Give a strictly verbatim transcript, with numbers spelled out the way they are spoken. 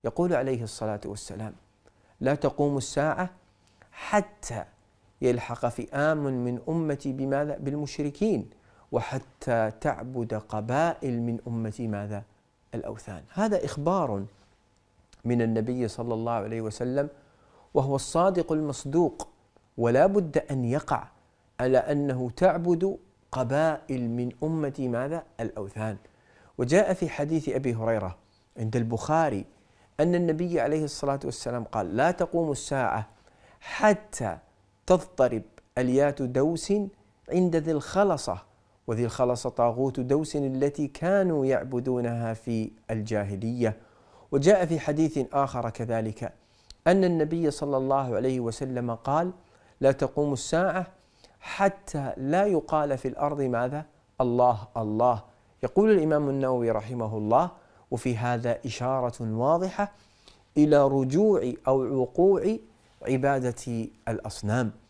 يقول عليه الصلاة والسلام: لا تقوم الساعة حتى يلحق فئام من أمتي بماذا؟ بالمشركين، وحتى تعبد قبائل من أمتي ماذا؟ الأوثان. هذا إخبار من النبي صلى الله عليه وسلم، وهو الصادق المصدوق، ولا بد أن يقع على أنه تعبد قبائل من أمتي ماذا؟ الأوثان. وجاء في حديث أبي هريرة عند البخاري أن النبي عليه الصلاة والسلام قال: لا تقوم الساعة حتى تضطرب أليات دوس عند ذي الخلصة، وذي الخلصة طاغوت دوس التي كانوا يعبدونها في الجاهلية. وجاء في حديث آخر كذلك أن النبي صلى الله عليه وسلم قال: لا تقوم الساعة حتى لا يقال في الأرض ماذا؟ الله الله. يقول الإمام النووي رحمه الله: وفي هذا إشارة واضحة إلى رجوع أو وقوع عبادة الأصنام.